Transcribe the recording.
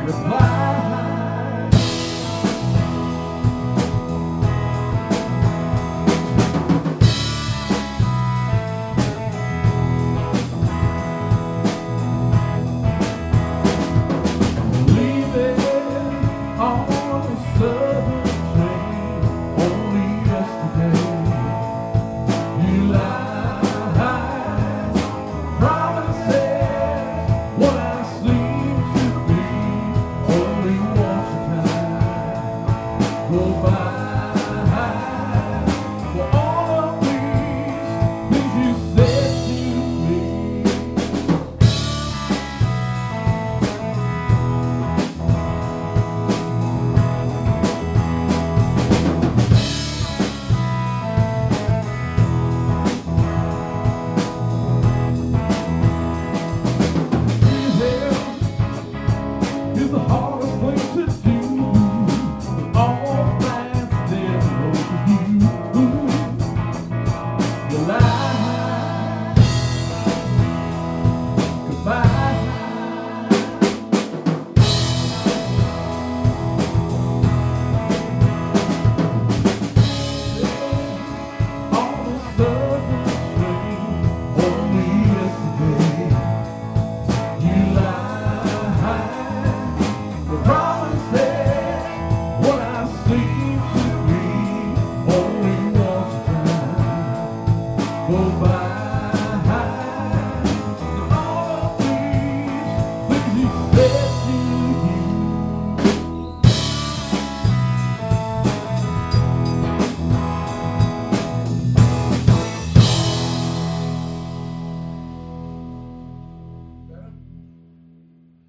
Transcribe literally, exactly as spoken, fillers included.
reply. Leaving on a southern train only yesterday. You lied, promises what I seem to be. Only watch time go by. For all of these things you said to me. Is the hardest way to